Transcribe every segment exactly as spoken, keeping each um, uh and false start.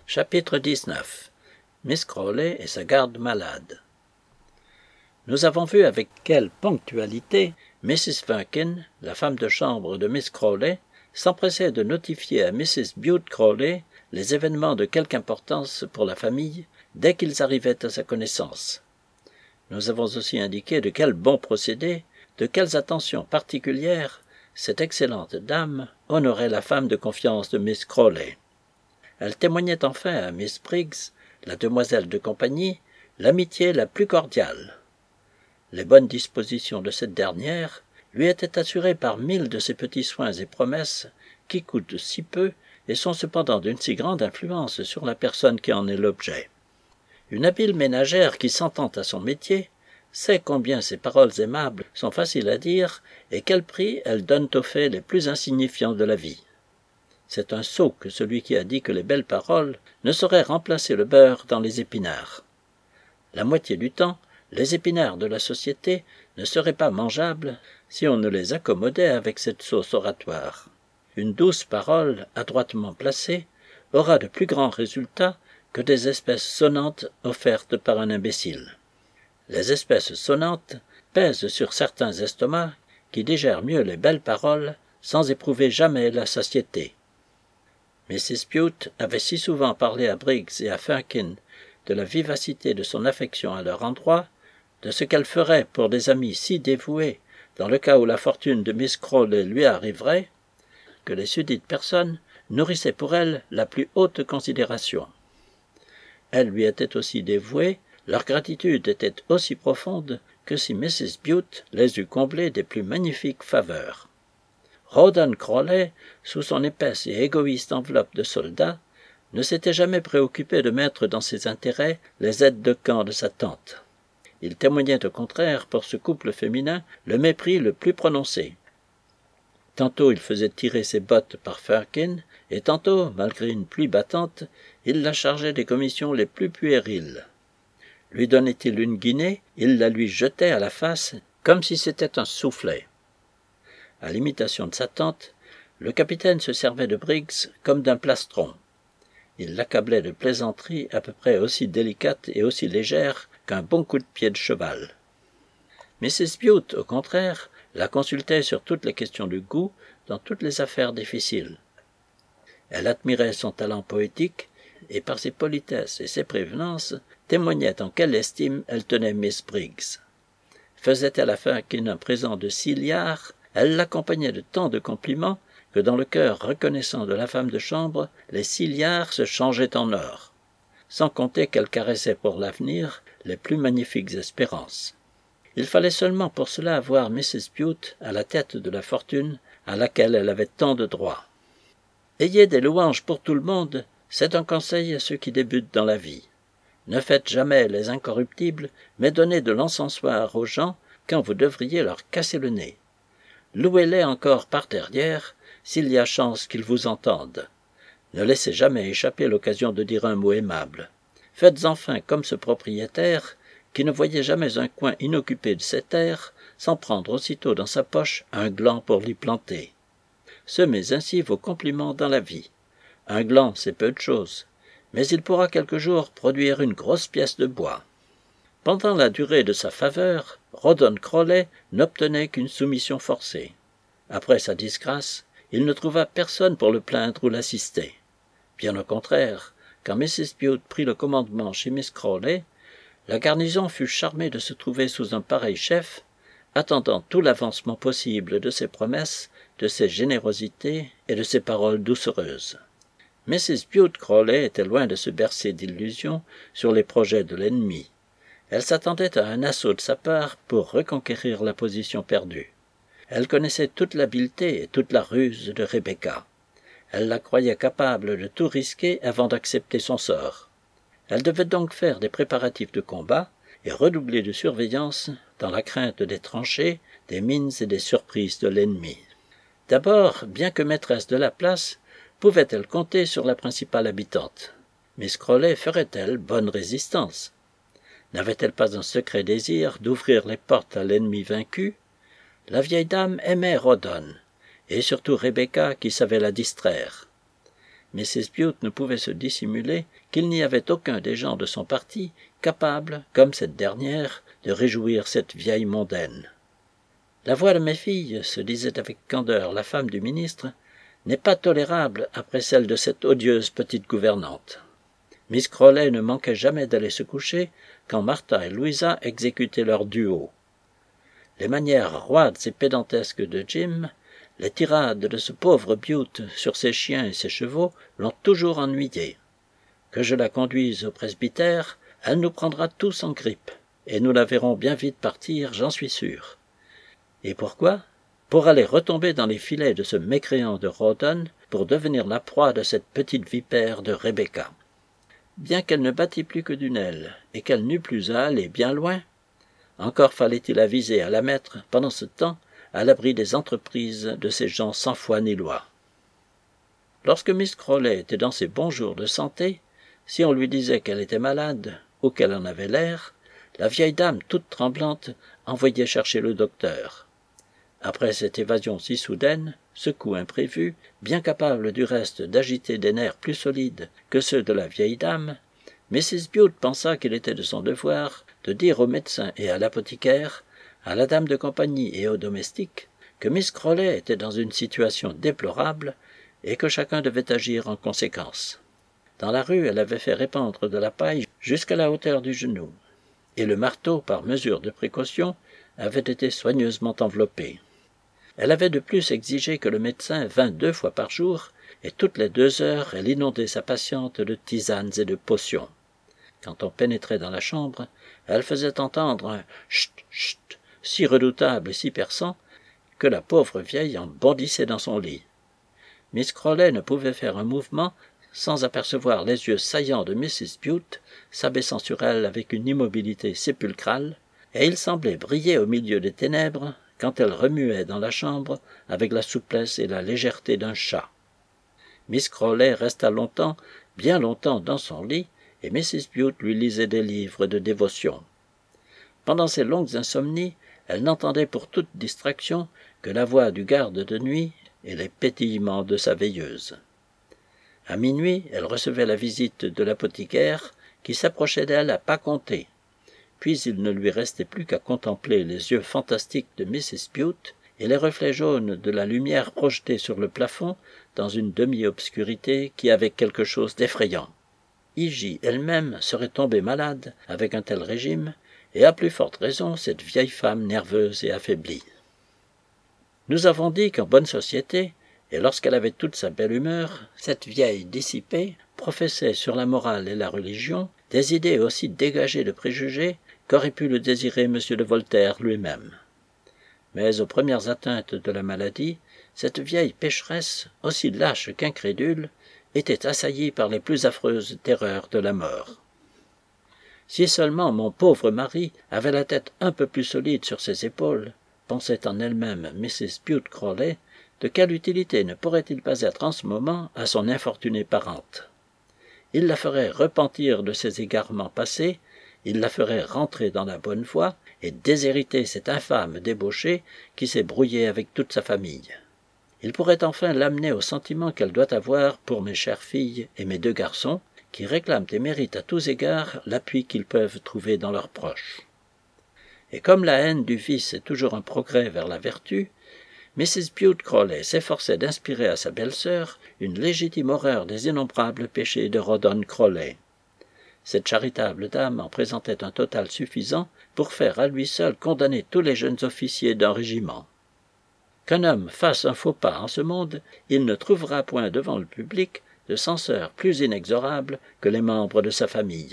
Chapitre dix-neuf. Miss Crawley et sa garde malade. Nous avons vu avec quelle ponctualité Missus Firkin, la femme de chambre de Miss Crawley, s'empressait de notifier à Missus Bute Crawley les événements de quelque importance pour la famille dès qu'ils arrivaient à sa connaissance. Nous avons aussi indiqué de quel bon procédé, de quelles attentions particulières, cette excellente dame honorait la femme de confiance de Miss Crawley. Elle témoignait enfin à Miss Briggs, la demoiselle de compagnie, l'amitié la plus cordiale. Les bonnes dispositions de cette dernière lui étaient assurées par mille de ces petits soins et promesses qui coûtent si peu et sont cependant d'une si grande influence sur la personne qui en est l'objet. Une habile ménagère qui s'entend à son métier sait combien ces paroles aimables sont faciles à dire et quel prix elles donnent aux faits les plus insignifiants de la vie. C'est un sot que celui qui a dit que les belles paroles ne sauraient remplacer le beurre dans les épinards. La moitié du temps, les épinards de la société ne seraient pas mangeables si on ne les accommodait avec cette sauce oratoire. Une douce parole, adroitement placée, aura de plus grands résultats que des espèces sonnantes offertes par un imbécile. Les espèces sonnantes pèsent sur certains estomacs qui digèrent mieux les belles paroles sans éprouver jamais la satiété. Missus Bute avait si souvent parlé à Briggs et à Firkin de la vivacité de son affection à leur endroit, de ce qu'elle ferait pour des amis si dévoués dans le cas où la fortune de Miss Crawley lui arriverait, que les susdites personnes nourrissaient pour elle la plus haute considération. Elles lui étaient aussi dévouées, leur gratitude était aussi profonde que si Missus Bute les eût comblées des plus magnifiques faveurs. Rawdon Crawley, sous son épaisse et égoïste enveloppe de soldat, ne s'était jamais préoccupé de mettre dans ses intérêts les aides de camp de sa tante. Il témoignait au contraire pour ce couple féminin le mépris le plus prononcé. Tantôt il faisait tirer ses bottes par Firkin, et tantôt, malgré une pluie battante, il la chargeait des commissions les plus puériles. Lui donnait-il une guinée, il la lui jetait à la face comme si c'était un soufflet. À l'imitation de sa tante, le capitaine se servait de Briggs comme d'un plastron. Il l'accablait de plaisanteries à peu près aussi délicates et aussi légères qu'un bon coup de pied de cheval. Missus Bute, au contraire, la consultait sur toutes les questions de goût, dans toutes les affaires difficiles. Elle admirait son talent poétique, et par ses politesses et ses prévenances, témoignait en quelle estime elle tenait Miss Briggs. Faisait-elle à Firkin un présent de six liards, elle l'accompagnait de tant de compliments que dans le cœur reconnaissant de la femme de chambre, les six liards se changeaient en or, sans compter qu'elle caressait pour l'avenir les plus magnifiques espérances. Il fallait seulement pour cela avoir Missus Bute à la tête de la fortune à laquelle elle avait tant de droit. Ayez des louanges pour tout le monde, c'est un conseil à ceux qui débutent dans la vie. Ne faites jamais les incorruptibles, mais donnez de l'encensoir aux gens quand vous devriez leur casser le nez. Louez-les encore par derrière, s'il y a chance qu'ils vous entendent. Ne laissez jamais échapper l'occasion de dire un mot aimable. Faites enfin comme ce propriétaire, qui ne voyait jamais un coin inoccupé de ses terres, sans prendre aussitôt dans sa poche un gland pour l'y planter. Semez ainsi vos compliments dans la vie. Un gland, c'est peu de chose, mais il pourra quelque jour produire une grosse pièce de bois. Pendant la durée de sa faveur, Rawdon Crawley n'obtenait qu'une soumission forcée. Après sa disgrâce, il ne trouva personne pour le plaindre ou l'assister. Bien au contraire, quand Missus Bute prit le commandement chez Miss Crawley, la garnison fut charmée de se trouver sous un pareil chef, attendant tout l'avancement possible de ses promesses, de ses générosités et de ses paroles doucereuses. Missus Bute Crawley était loin de se bercer d'illusions sur les projets de l'ennemi. Elle s'attendait à un assaut de sa part pour reconquérir la position perdue. Elle connaissait toute l'habileté et toute la ruse de Rebecca. Elle la croyait capable de tout risquer avant d'accepter son sort. Elle devait donc faire des préparatifs de combat et redoubler de surveillance dans la crainte des tranchées, des mines et des surprises de l'ennemi. D'abord, bien que maîtresse de la place, pouvait-elle compter sur la principale habitante? Miss Crawley ferait-elle bonne résistance? N'avait-elle pas un secret désir d'ouvrir les portes à l'ennemi vaincu? La vieille dame aimait Rawdon, et surtout Rebecca qui savait la distraire. Missus Bute ne pouvait se dissimuler qu'il n'y avait aucun des gens de son parti capable, comme cette dernière, de réjouir cette vieille mondaine. La voix de mes filles, se disait avec candeur la femme du ministre, n'est pas tolérable après celle de cette odieuse petite gouvernante. Miss Crawley ne manquait jamais d'aller se coucher quand Martha et Louisa exécutaient leur duo. Les manières roides et pédantesques de Jim, les tirades de ce pauvre Bute sur ses chiens et ses chevaux l'ont toujours ennuyé. Que je la conduise au presbytère, elle nous prendra tous en grippe, et nous la verrons bien vite partir, j'en suis sûr. Et pourquoi? Pour aller retomber dans les filets de ce mécréant de Rawdon, pour devenir la proie de cette petite vipère de Rebecca. Bien qu'elle ne battît plus que d'une aile, et qu'elle n'eût plus à aller bien loin, encore fallait-il aviser à la mettre, pendant ce temps, à l'abri des entreprises de ces gens sans foi ni loi. Lorsque Miss Crawley était dans ses bons jours de santé, si on lui disait qu'elle était malade, ou qu'elle en avait l'air, la vieille dame, toute tremblante, envoyait chercher le docteur. Après cette évasion si soudaine, ce coup imprévu, bien capable du reste d'agiter des nerfs plus solides que ceux de la vieille dame, Missus Bute pensa qu'il était de son devoir de dire au médecin et à l'apothicaire, à la dame de compagnie et aux domestiques, que Miss Crawley était dans une situation déplorable et que chacun devait agir en conséquence. Dans la rue, elle avait fait répandre de la paille jusqu'à la hauteur du genou, et le marteau, par mesure de précaution, avait été soigneusement enveloppé. Elle avait de plus exigé que le médecin vînt deux fois par jour, et toutes les deux heures elle inondait sa patiente de tisanes et de potions. Quand on pénétrait dans la chambre, elle faisait entendre un « chut, chut » si redoutable et si perçant que la pauvre vieille en bondissait dans son lit. Miss Crawley ne pouvait faire un mouvement sans apercevoir les yeux saillants de Missus Bute s'abaissant sur elle avec une immobilité sépulcrale, et ils semblaient briller au milieu des ténèbres quand elle remuait dans la chambre avec la souplesse et la légèreté d'un chat. Miss Crawley resta longtemps, bien longtemps dans son lit, et Missus Bute lui lisait des livres de dévotion. Pendant ces longues insomnies, elle n'entendait pour toute distraction que la voix du garde de nuit et les pétillements de sa veilleuse. À minuit, elle recevait la visite de l'apothicaire qui s'approchait d'elle à pas comptés. Puis il ne lui restait plus qu'à contempler les yeux fantastiques de Missus Bute et les reflets jaunes de la lumière projetée sur le plafond dans une demi-obscurité qui avait quelque chose d'effrayant. Iji elle-même serait tombée malade avec un tel régime, et à plus forte raison cette vieille femme nerveuse et affaiblie. Nous avons dit qu'en bonne société, et lorsqu'elle avait toute sa belle humeur, cette vieille dissipée professait sur la morale et la religion des idées aussi dégagées de préjugés qu'aurait pu le désirer M. de Voltaire lui-même. Mais aux premières atteintes de la maladie, cette vieille pécheresse, aussi lâche qu'incrédule, était assaillie par les plus affreuses terreurs de la mort. Si seulement mon pauvre mari avait la tête un peu plus solide sur ses épaules, pensait en elle-même Missus Bute Crawley, de quelle utilité ne pourrait-il pas être en ce moment à son infortunée parente? Il la ferait repentir de ses égarements passés, il la ferait rentrer dans la bonne voie et déshériter cette infâme débauchée qui s'est brouillée avec toute sa famille. Il pourrait enfin l'amener au sentiment qu'elle doit avoir pour mes chères filles et mes deux garçons, qui réclament et méritent à tous égards l'appui qu'ils peuvent trouver dans leurs proches. Et comme la haine du vice est toujours un progrès vers la vertu, Missus Bute Crawley s'efforçait d'inspirer à sa belle-sœur une légitime horreur des innombrables péchés de Rawdon Crawley. Cette charitable dame en présentait un total suffisant pour faire à lui seul condamner tous les jeunes officiers d'un régiment. Qu'un homme fasse un faux pas en ce monde, il ne trouvera point devant le public de censeur plus inexorable que les membres de sa famille.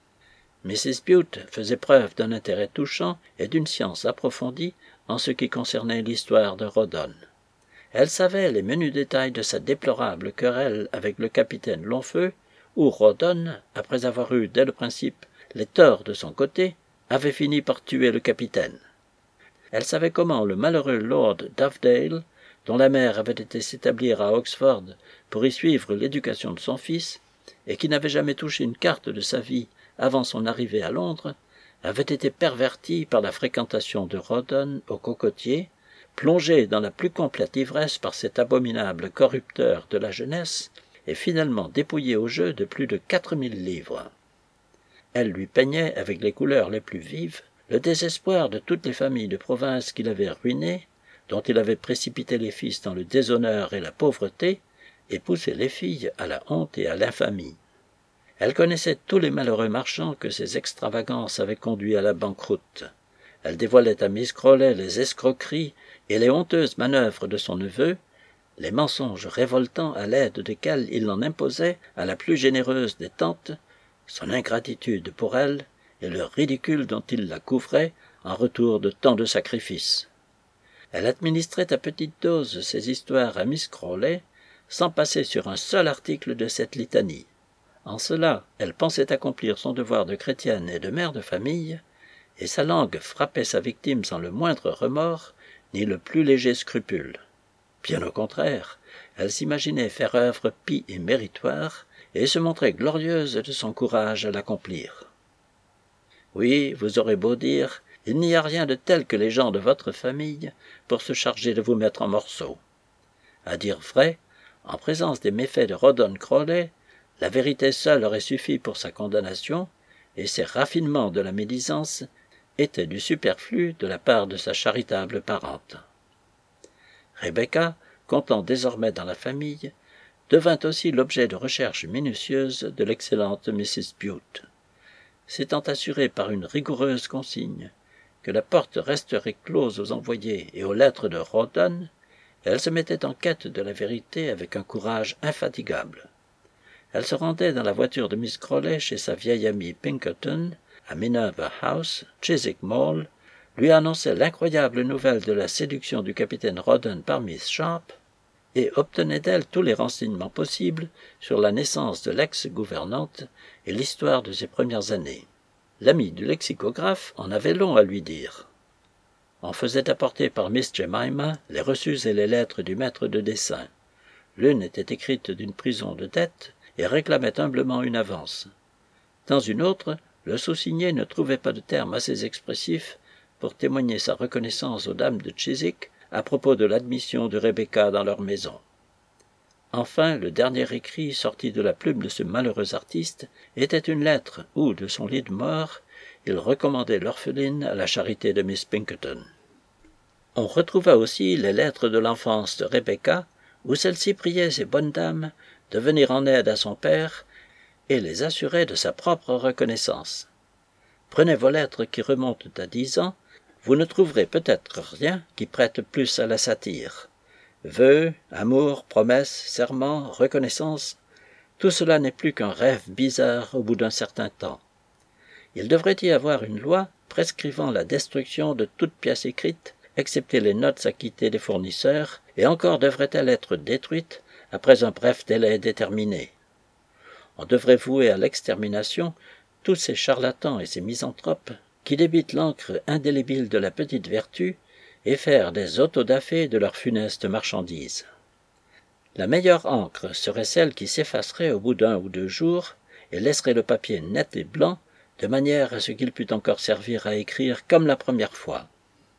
Missus Bute faisait preuve d'un intérêt touchant et d'une science approfondie en ce qui concernait l'histoire de Rawdon. Elle savait les menus détails de sa déplorable querelle avec le capitaine Longfeu, où Rawdon, après avoir eu dès le principe les torts de son côté, avait fini par tuer le capitaine. Elle savait comment le malheureux Lord Dovedale, dont la mère avait été s'établir à Oxford pour y suivre l'éducation de son fils, et qui n'avait jamais touché une carte de sa vie avant son arrivée à Londres, avait été perverti par la fréquentation de Rawdon au cocotier, plongé dans la plus complète ivresse par cet abominable corrupteur de la jeunesse, et finalement dépouillé au jeu de plus de quatre mille livres. Elle lui peignait, avec les couleurs les plus vives, le désespoir de toutes les familles de province qu'il avait ruinées, dont il avait précipité les fils dans le déshonneur et la pauvreté, et poussé les filles à la honte et à l'infamie. Elle connaissait tous les malheureux marchands que ses extravagances avaient conduits à la banqueroute. Elle dévoilait à Miss Crawley les escroqueries et les honteuses manœuvres de son neveu, les mensonges révoltants à l'aide desquels il en imposait à la plus généreuse des tantes, son ingratitude pour elle et le ridicule dont il la couvrait en retour de tant de sacrifices. Elle administrait à petite dose ces histoires à Miss Crawley, sans passer sur un seul article de cette litanie. En cela, elle pensait accomplir son devoir de chrétienne et de mère de famille, et sa langue frappait sa victime sans le moindre remords, ni le plus léger scrupule. Bien au contraire, elle s'imaginait faire œuvre pie et méritoire, et se montrait glorieuse de son courage à l'accomplir. Oui, vous aurez beau dire, il n'y a rien de tel que les gens de votre famille pour se charger de vous mettre en morceaux. À dire vrai, en présence des méfaits de Rawdon Crawley, la vérité seule aurait suffi pour sa condamnation, et ces raffinements de la médisance étaient du superflu de la part de sa charitable parente. Rebecca, comptant désormais dans la famille, devint aussi l'objet de recherches minutieuses de l'excellente Missus Bute. S'étant assurée par une rigoureuse consigne que la porte resterait close aux envoyés et aux lettres de Rawdon, elle se mettait en quête de la vérité avec un courage infatigable. Elle se rendait dans la voiture de Miss Crawley chez sa vieille amie Pinkerton, à Minerva House, Chiswick Mall, lui annonçait l'incroyable nouvelle de la séduction du capitaine Rawdon par Miss Sharp, et obtenait d'elle tous les renseignements possibles sur la naissance de l'ex-gouvernante et l'histoire de ses premières années. L'ami du lexicographe en avait long à lui dire. On faisait apporter par Miss Jemima les reçus et les lettres du maître de dessin. L'une était écrite d'une prison de dette et réclamait humblement une avance. Dans une autre, le sous-signé ne trouvait pas de terme assez expressif pour témoigner sa reconnaissance aux dames de Chiswick à propos de l'admission de Rebecca dans leur maison. Enfin, le dernier écrit sorti de la plume de ce malheureux artiste était une lettre où, de son lit de mort, il recommandait l'orpheline à la charité de Miss Pinkerton. On retrouva aussi les lettres de l'enfance de Rebecca, où celle-ci priait ces bonnes dames de venir en aide à son père et les assurait de sa propre reconnaissance. Prenez vos lettres qui remontent à dix ans, vous ne trouverez peut-être rien qui prête plus à la satire. Vœux, amour, promesses, serments, reconnaissance, tout cela n'est plus qu'un rêve bizarre au bout d'un certain temps. Il devrait y avoir une loi prescrivant la destruction de toute pièce écrite, excepté les notes acquittées des fournisseurs, et encore devrait-elle être détruite après un bref délai déterminé. On devrait vouer à l'extermination tous ces charlatans et ces misanthropes qui débitent l'encre indélébile de la petite vertu et faire des autodafés de leur funeste marchandise. La meilleure encre serait celle qui s'effacerait au bout d'un ou deux jours et laisserait le papier net et blanc, de manière à ce qu'il pût encore servir à écrire comme la première fois.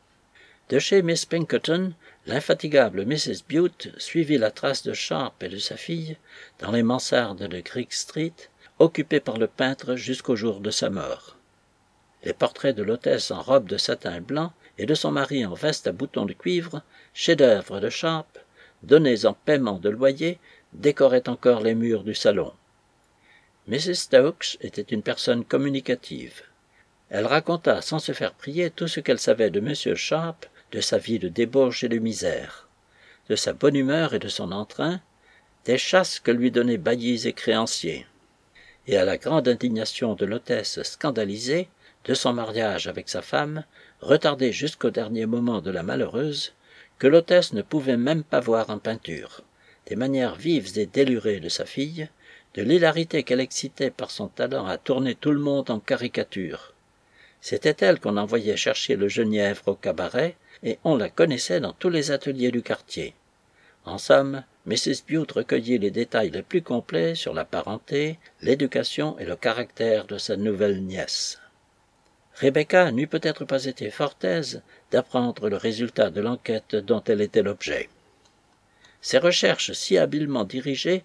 De chez Miss Pinkerton, l'infatigable Missus Bute suivit la trace de Sharp et de sa fille dans les mansardes de Greek Street, occupées par le peintre jusqu'au jour de sa mort. Les portraits de l'hôtesse en robe de satin blanc et de son mari en veste à boutons de cuivre, chefs-d'œuvre de Sharp, donnés en paiement de loyer, décoraient encore les murs du salon. Missus Stokes était une personne communicative. Elle raconta sans se faire prier tout ce qu'elle savait de Monsieur Sharp, de sa vie de débauche et de misère, de sa bonne humeur et de son entrain, des chasses que lui donnaient baillis et créanciers. Et à la grande indignation de l'hôtesse scandalisée, de son mariage avec sa femme, retardé jusqu'au dernier moment de la malheureuse, que l'hôtesse ne pouvait même pas voir en peinture, des manières vives et délurées de sa fille, de l'hilarité qu'elle excitait par son talent à tourner tout le monde en caricature. C'était elle qu'on envoyait chercher le genièvre au cabaret, et on la connaissait dans tous les ateliers du quartier. En somme, Missus Bute recueillit les détails les plus complets sur la parenté, l'éducation et le caractère de sa nouvelle nièce. Rebecca n'eût peut-être pas été fort aise d'apprendre le résultat de l'enquête dont elle était l'objet. Ces recherches si habilement dirigées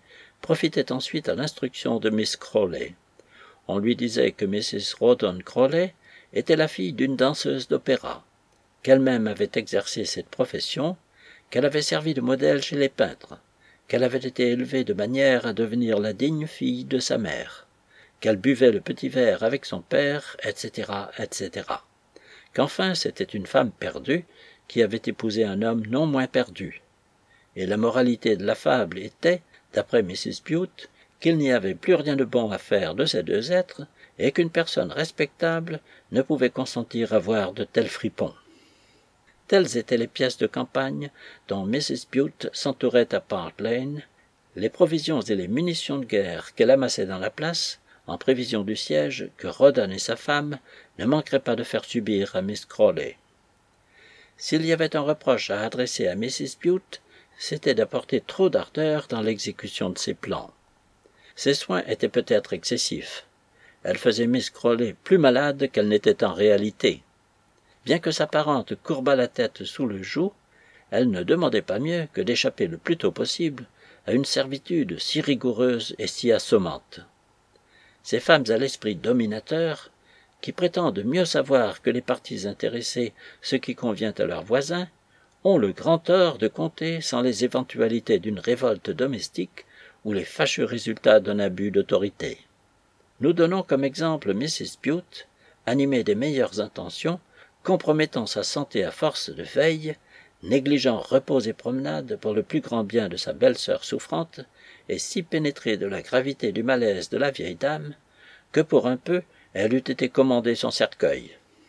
profitait ensuite à l'instruction de Miss Crawley. On lui disait que Missus Rawdon Crawley était la fille d'une danseuse d'opéra, qu'elle-même avait exercé cette profession, qu'elle avait servi de modèle chez les peintres, qu'elle avait été élevée de manière à devenir la digne fille de sa mère, qu'elle buvait le petit verre avec son père, et cetera, et cetera. Qu'enfin c'était une femme perdue qui avait épousé un homme non moins perdu. Et la moralité de la fable était, d'après Missus Bute, qu'il n'y avait plus rien de bon à faire de ces deux êtres, et qu'une personne respectable ne pouvait consentir à voir de tels fripons. Telles étaient les pièces de campagne dont Missus Bute s'entourait à Park Lane, les provisions et les munitions de guerre qu'elle amassait dans la place, en prévision du siège que Rawdon et sa femme ne manqueraient pas de faire subir à Miss Crawley. S'il y avait un reproche à adresser à Missus Bute, c'était d'apporter trop d'ardeur dans l'exécution de ses plans. Ses soins étaient peut-être excessifs. Elle faisait Miss Crawley plus malade qu'elle n'était en réalité. Bien que sa parente courbât la tête sous le joug, elle ne demandait pas mieux que d'échapper le plus tôt possible à une servitude si rigoureuse et si assommante. Ces femmes à l'esprit dominateur, qui prétendent mieux savoir que les parties intéressées ce qui convient à leurs voisins, ont le grand tort de compter sans les éventualités d'une révolte domestique ou les fâcheux résultats d'un abus d'autorité. Nous donnons comme exemple Missus Bute, animée des meilleures intentions, compromettant sa santé à force de veille, négligeant repos et promenade pour le plus grand bien de sa belle-sœur souffrante, et si pénétrée de la gravité du malaise de la vieille dame, que pour un peu elle eût été commandée son cercueil.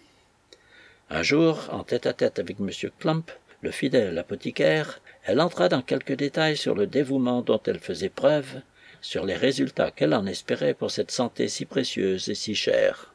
Un jour, en tête-à-tête avec M. Clump, le fidèle apothicaire, elle entra dans quelques détails sur le dévouement dont elle faisait preuve, sur les résultats qu'elle en espérait pour cette santé si précieuse et si chère.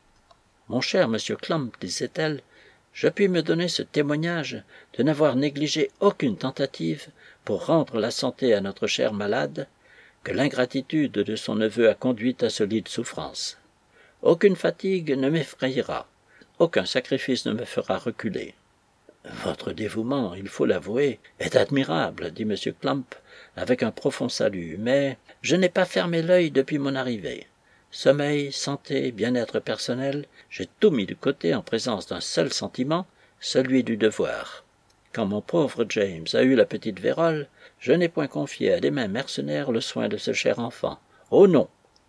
« Mon cher monsieur Clump, disait-elle, je puis me donner ce témoignage de n'avoir négligé aucune tentative pour rendre la santé à notre chère malade, que l'ingratitude de son neveu a conduit à solide souffrance. Aucune fatigue ne m'effrayera, aucun sacrifice ne me fera reculer. Votre dévouement, il faut l'avouer, est admirable, dit M. Clump, avec un profond salut, mais je n'ai pas fermé l'œil depuis mon arrivée. Sommeil, santé, bien-être personnel, j'ai tout mis de côté en présence d'un seul sentiment, celui du devoir. Quand mon pauvre James a eu la petite vérole, je n'ai point confié à des mains mercenaires le soin de ce cher enfant. Oh non!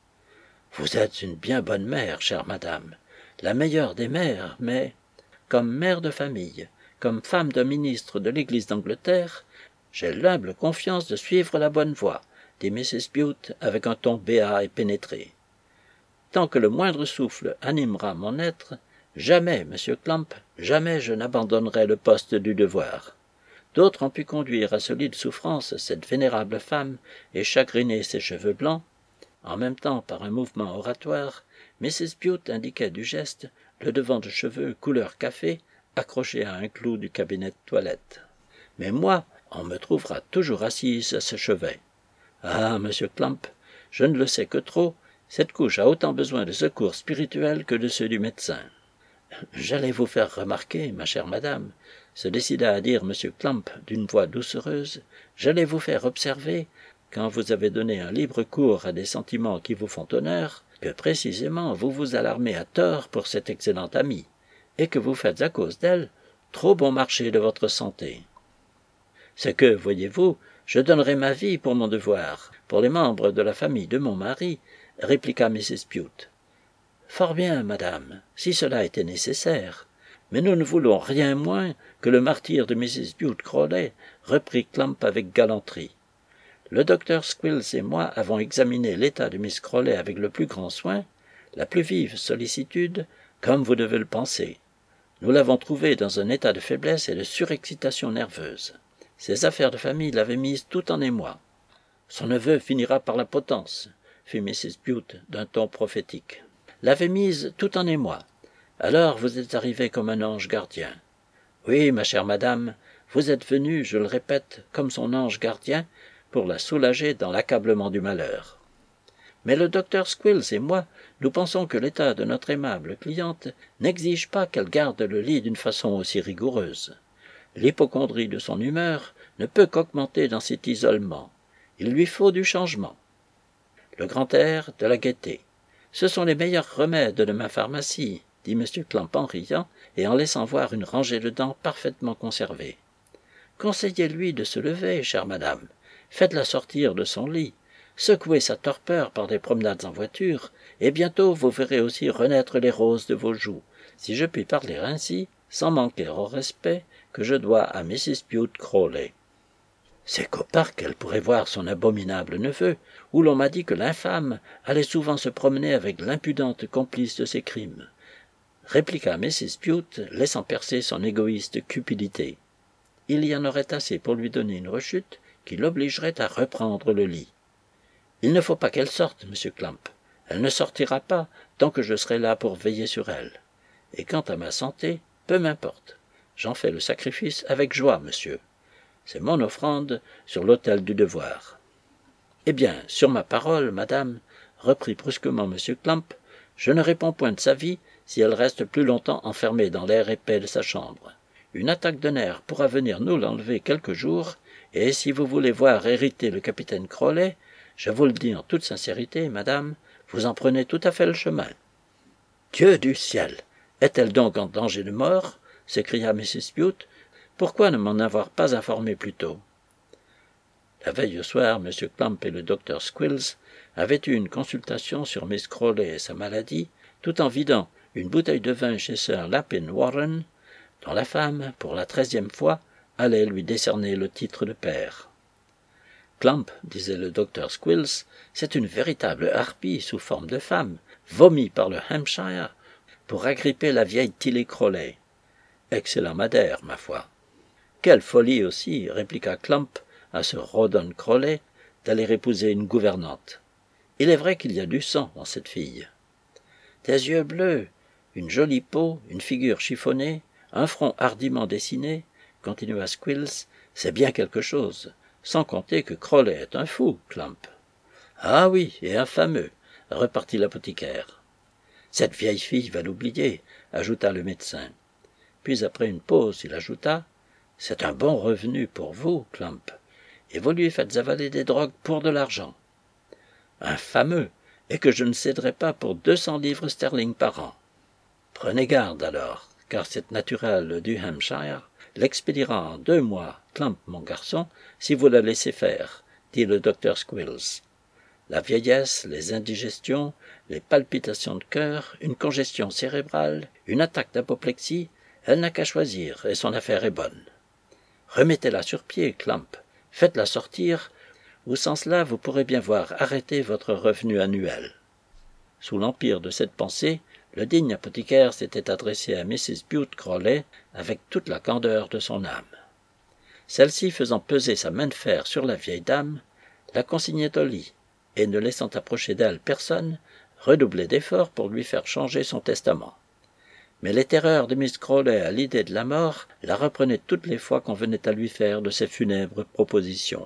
Vous êtes une bien bonne mère, chère madame, la meilleure des mères, mais, comme mère de famille, comme femme d'un ministre de l'Église d'Angleterre, j'ai l'humble confiance de suivre la bonne voie, dit Missus Bute avec un ton béat et pénétré. Tant que le moindre souffle animera mon être, jamais, monsieur Clump, jamais je n'abandonnerai le poste du devoir. D'autres ont pu conduire à solide souffrance cette vénérable femme et chagriner ses cheveux blancs. En même temps, par un mouvement oratoire, Missus Bute indiquait du geste le devant de cheveux couleur café accroché à un clou du cabinet de toilette. Mais moi, on me trouvera toujours assise à ce chevet. Ah, monsieur Clump, je ne le sais que trop, cette couche a autant besoin de secours spirituels que de ceux du médecin. J'allais vous faire remarquer, ma chère madame, se décida à dire M. Clump d'une voix doucereuse, j'allais vous faire observer, quand vous avez donné un libre cours à des sentiments qui vous font honneur, que précisément vous vous alarmez à tort pour cette excellente amie, et que vous faites à cause d'elle trop bon marché de votre santé. C'est que, voyez-vous, je donnerai ma vie pour mon devoir, pour les membres de la famille de mon mari, répliqua Missus Bute. Fort bien, madame, si cela était nécessaire, mais nous ne voulons rien moins que le martyre de Missus Bute Crawley, reprit Clump avec galanterie. Le docteur Squills et moi avons examiné l'état de Miss Crawley avec le plus grand soin, la plus vive sollicitude, comme vous devez le penser. Nous l'avons trouvée dans un état de faiblesse et de surexcitation nerveuse. Ses affaires de famille l'avaient mise tout en émoi. Son neveu finira par la potence, fit Missus Bute d'un ton prophétique. L'avait mise tout en émoi. Alors vous êtes arrivé comme un ange gardien. Oui, ma chère madame, vous êtes venue, je le répète, comme son ange gardien, pour la soulager dans l'accablement du malheur. Mais le docteur Squills et moi, nous pensons que l'état de notre aimable cliente n'exige pas qu'elle garde le lit d'une façon aussi rigoureuse. L'hypocondrie de son humeur ne peut qu'augmenter dans cet isolement. Il lui faut du changement. le grand air, de la gaieté. Ce sont les meilleurs remèdes de ma pharmacie, dit M. Clamp en riant et en laissant voir une rangée de dents parfaitement conservées. Conseillez-lui de se lever, chère madame. Faites-la sortir de son lit. Secouez sa torpeur par des promenades en voiture, et bientôt vous verrez aussi renaître les roses de vos joues, si je puis parler ainsi, sans manquer au respect que je dois à Missus Bute Crawley. C'est qu'au parc elle pourrait voir son abominable neveu, où l'on m'a dit que l'infâme allait souvent se promener avec l'impudente complice de ses crimes, répliqua Missus Bute, laissant percer son égoïste cupidité. Il y en aurait assez pour lui donner une rechute qui l'obligerait à reprendre le lit. Il ne faut pas qu'elle sorte, monsieur Clamp. Elle ne sortira pas tant que je serai là pour veiller sur elle. Et quant à ma santé, peu m'importe. J'en fais le sacrifice avec joie, monsieur. C'est mon offrande sur l'autel du devoir. Eh bien, sur ma parole, madame, reprit brusquement monsieur Clamp, je ne réponds point de sa vie si elle reste plus longtemps enfermée dans l'air épais de sa chambre. Une attaque de nerfs pourra venir nous l'enlever quelques jours, et si vous voulez voir hériter le capitaine Crawley, je vous le dis en toute sincérité, madame, vous en prenez tout à fait le chemin. Dieu du ciel! Est-elle donc en danger de mort? S'écria Missus Bute. Pourquoi ne m'en avoir pas informé plus tôt? La veille au soir, M. Clamp et le docteur Squills avaient eu une consultation sur Miss Crawley et sa maladie, tout en vidant une bouteille de vin chez Sir Lapin Warren, dont la femme, pour la treizième fois, allait lui décerner le titre de père. Clamp, disait le docteur Squills, c'est une véritable harpie sous forme de femme, vomie par le Hampshire, pour agripper la vieille Tilly Crawley. Excellent madère, ma foi. Quelle folie aussi, répliqua Clamp à ce Rawdon Crawley, d'aller épouser une gouvernante. Il est vrai qu'il y a du sang dans cette fille. Des yeux bleus, une jolie peau, une figure chiffonnée, un front hardiment dessiné, continua Squills, c'est bien quelque chose, sans compter que Crawley est un fou, Clamp. Ah oui, et un fameux, repartit l'apothicaire. Cette vieille fille va l'oublier, ajouta le médecin. Puis après une pause, il ajouta, c'est un bon revenu pour vous, Clamp, et vous lui faites avaler des drogues pour de l'argent. Un fameux, et que je ne céderai pas pour deux cents livres sterling par an. Prenez garde alors, car cette naturelle du Hampshire l'expédiera en deux mois, Clamp, mon garçon, si vous la laissez faire, dit le docteur Squills. La vieillesse, les indigestions, les palpitations de cœur, une congestion cérébrale, une attaque d'apoplexie, elle n'a qu'à choisir, et son affaire est bonne. Remettez-la sur pied, Clamp, faites-la sortir, ou sans cela vous pourrez bien voir arrêter votre revenu annuel. Sous l'empire de cette pensée, le digne apothicaire s'était adressé à Missus Bute Crawley avec toute la candeur de son âme. Celle-ci, faisant peser sa main de fer sur la vieille dame, la consignait au lit, et ne laissant approcher d'elle personne, redoublait d'efforts pour lui faire changer son testament. Mais les terreurs de Miss Crawley à l'idée de la mort la reprenaient toutes les fois qu'on venait à lui faire de ces funèbres propositions.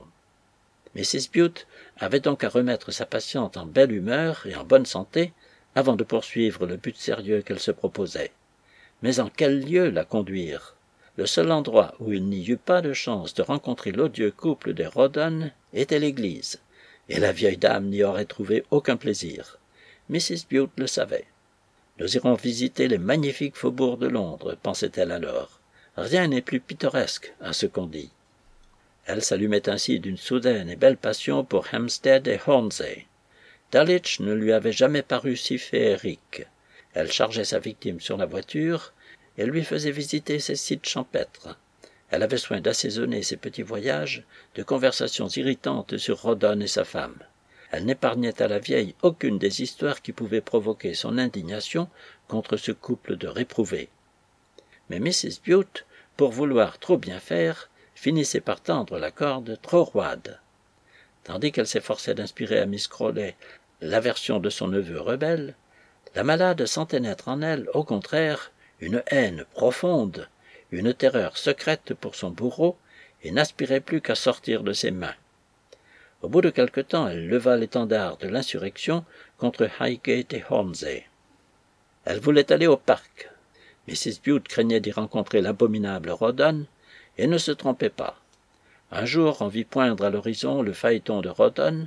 Missus Bute avait donc à remettre sa patiente en belle humeur et en bonne santé avant de poursuivre le but sérieux qu'elle se proposait. Mais en quel lieu la conduire? Le seul endroit où il n'y eut pas de chance de rencontrer l'odieux couple des Rawdon était l'église, et la vieille dame n'y aurait trouvé aucun plaisir. Missus Bute le savait. Nous irons visiter les magnifiques faubourgs de Londres, pensait-elle alors. Rien n'est plus pittoresque à ce qu'on dit. Elle s'allumait ainsi d'une soudaine et belle passion pour Hampstead et Hornsey. Dulwich ne lui avait jamais paru si féerique. Elle chargeait sa victime sur la voiture et lui faisait visiter ces sites champêtres. Elle avait soin d'assaisonner ses petits voyages de conversations irritantes sur Rawdon et sa femme. Elle n'épargnait à la vieille aucune des histoires qui pouvaient provoquer son indignation contre ce couple de réprouvés. Mais Missus Bute, pour vouloir trop bien faire, finissait par tendre la corde trop roide. Tandis qu'elle s'efforçait d'inspirer à Miss Crawley l'aversion de son neveu rebelle, la malade sentait naître en elle, au contraire, une haine profonde, une terreur secrète pour son bourreau, et n'aspirait plus qu'à sortir de ses mains. Au bout de quelque temps, elle leva l'étendard de l'insurrection contre Highgate et Hornsey. Elle voulait aller au parc. Missus Bute craignait d'y rencontrer l'abominable Rawdon, et ne se trompait pas. Un jour, on vit poindre à l'horizon le phaéton de Rawdon,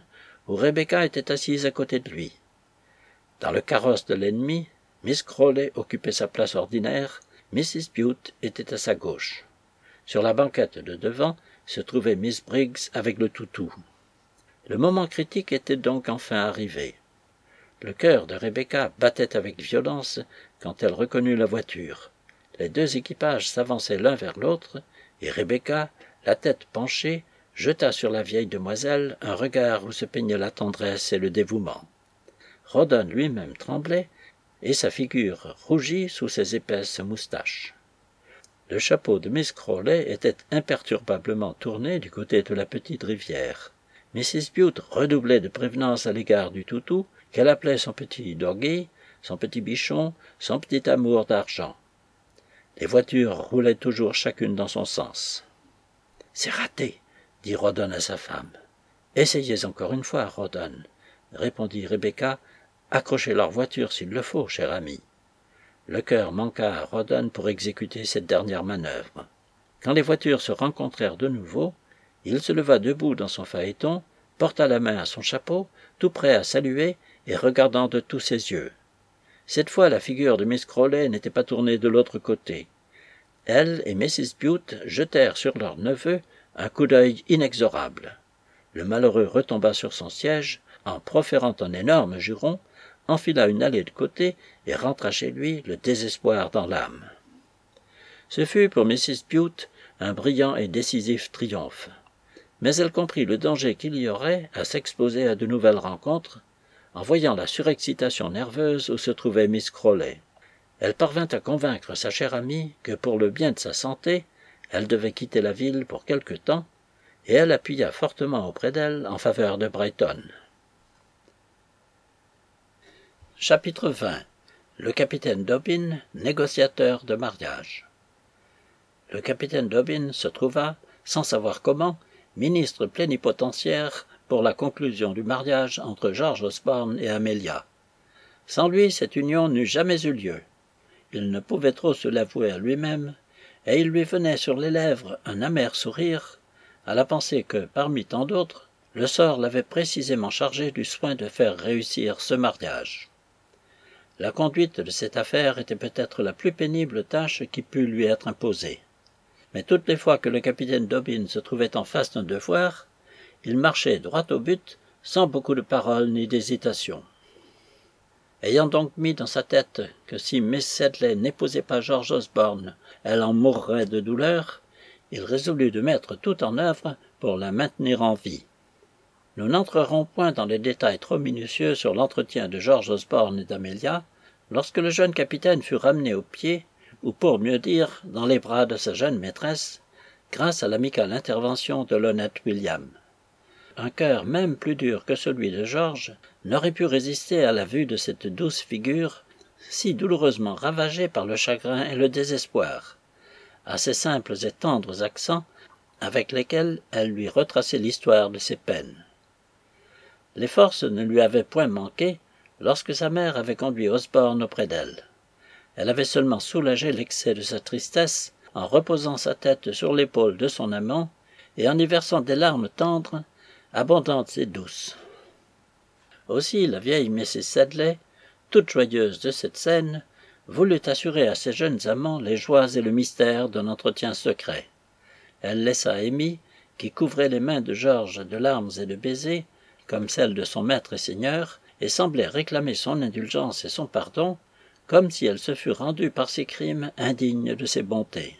où Rebecca était assise à côté de lui. Dans le carrosse de l'ennemi, Miss Crawley occupait sa place ordinaire, Missus Bute était à sa gauche. Sur la banquette de devant se trouvait Miss Briggs avec le toutou. Le moment critique était donc enfin arrivé. Le cœur de Rebecca battait avec violence quand elle reconnut la voiture. Les deux équipages s'avançaient l'un vers l'autre, et Rebecca, la tête penchée, jeta sur la vieille demoiselle un regard où se peignaient la tendresse et le dévouement. Rawdon lui-même tremblait, et sa figure rougit sous ses épaisses moustaches. Le chapeau de Miss Crawley était imperturbablement tourné du côté de la petite rivière. Missus Bute redoublait de prévenance à l'égard du toutou, qu'elle appelait son petit doggy, son petit bichon, son petit amour d'argent. Les voitures roulaient toujours chacune dans son sens. « C'est raté, » dit Rawdon à sa femme. « Essayez encore une fois, Rawdon, » répondit Rebecca. « Accrochez leur voiture s'il le faut, cher ami. » Le cœur manqua à Rawdon pour exécuter cette dernière manœuvre. Quand les voitures se rencontrèrent de nouveau, il se leva debout dans son phaéton, porta la main à son chapeau, tout prêt à saluer et regardant de tous ses yeux. Cette fois, la figure de Miss Crawley n'était pas tournée de l'autre côté. Elle et Missus Bute jetèrent sur leur neveu un coup d'œil inexorable. Le malheureux retomba sur son siège, en proférant un énorme juron, enfila une allée de côté et rentra chez lui, le désespoir dans l'âme. Ce fut pour Missus Bute un brillant et décisif triomphe. Mais elle comprit le danger qu'il y aurait à s'exposer à de nouvelles rencontres, en voyant la surexcitation nerveuse où se trouvait Miss Crawley. Elle parvint à convaincre sa chère amie que pour le bien de sa santé, elle devait quitter la ville pour quelque temps, et elle appuya fortement auprès d'elle en faveur de Brighton. Chapitre vingt. Le capitaine Dobbin, négociateur de mariage. Le capitaine Dobbin se trouva, sans savoir comment, ministre plénipotentiaire pour la conclusion du mariage entre George Osborne et Amelia. Sans lui, cette union n'eût jamais eu lieu. Il ne pouvait trop se l'avouer à lui-même, et il lui venait sur les lèvres un amer sourire, à la pensée que, parmi tant d'autres, le sort l'avait précisément chargé du soin de faire réussir ce mariage. La conduite de cette affaire était peut-être la plus pénible tâche qui pût lui être imposée. Mais toutes les fois que le capitaine Dobbin se trouvait en face d'un devoir, il marchait droit au but, sans beaucoup de paroles ni d'hésitation. Ayant donc mis dans sa tête que si Miss Sedley n'épousait pas George Osborne, elle en mourrait de douleur, il résolut de mettre tout en œuvre pour la maintenir en vie. Nous n'entrerons point dans les détails trop minutieux sur l'entretien de George Osborne et d'Amelia, lorsque le jeune capitaine fut ramené au pied, ou pour mieux dire, dans les bras de sa jeune maîtresse, grâce à l'amicale intervention de l'honnête William. Un cœur même plus dur que celui de George n'aurait pu résister à la vue de cette douce figure, si douloureusement ravagée par le chagrin et le désespoir, à ces simples et tendres accents avec lesquels elle lui retraçait l'histoire de ses peines. Les forces ne lui avaient point manqué lorsque sa mère avait conduit Osborne auprès d'elle. Elle avait seulement soulagé l'excès de sa tristesse en reposant sa tête sur l'épaule de son amant et en y versant des larmes tendres, abondantes et douces. Aussi la vieille Missus Sedley, toute joyeuse de cette scène, voulut assurer à ses jeunes amants les joies et le mystère d'un entretien secret. Elle laissa Amy, qui couvrait les mains de George de larmes et de baisers, comme celles de son maître et seigneur, et semblait réclamer son indulgence et son pardon, comme si elle se fût rendue par ses crimes indignes de ses bontés.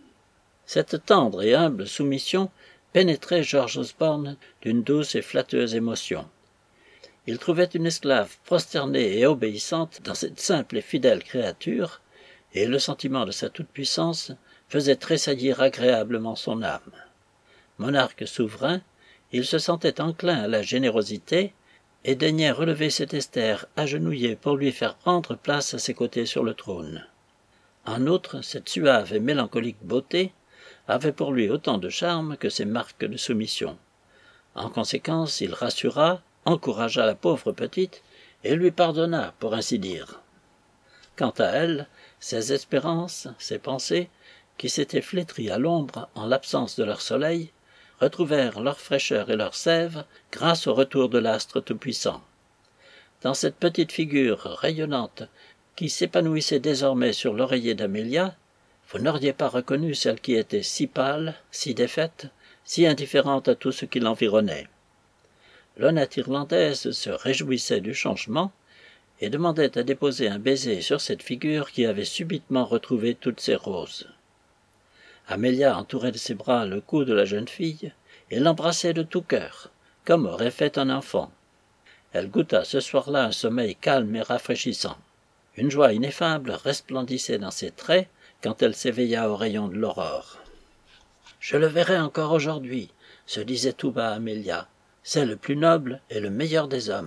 Cette tendre et humble soumission pénétrait George Osborne d'une douce et flatteuse émotion. Il trouvait une esclave prosternée et obéissante dans cette simple et fidèle créature, et le sentiment de sa toute-puissance faisait tressaillir agréablement son âme. Monarque souverain, il se sentait enclin à la générosité, et daignait relever cette Esther agenouillée pour lui faire prendre place à ses côtés sur le trône. En outre, cette suave et mélancolique beauté avait pour lui autant de charme que ses marques de soumission. En conséquence, il rassura, encouragea la pauvre petite, et lui pardonna, pour ainsi dire. Quant à elle, ses espérances, ses pensées, qui s'étaient flétries à l'ombre en l'absence de leur soleil, retrouvèrent leur fraîcheur et leur sève grâce au retour de l'astre tout-puissant. Dans cette petite figure rayonnante qui s'épanouissait désormais sur l'oreiller d'Amelia, vous n'auriez pas reconnu celle qui était si pâle, si défaite, si indifférente à tout ce qui l'environnait. L'honnête Irlandaise se réjouissait du changement et demandait à déposer un baiser sur cette figure qui avait subitement retrouvé toutes ses roses. Amelia entourait de ses bras le cou de la jeune fille et l'embrassait de tout cœur, comme aurait fait un enfant. Elle goûta ce soir-là un sommeil calme et rafraîchissant. Une joie ineffable resplendissait dans ses traits quand elle s'éveilla aux rayons de l'aurore. « Je le verrai encore aujourd'hui, » se disait tout bas Amelia. « C'est le plus noble et le meilleur des hommes. »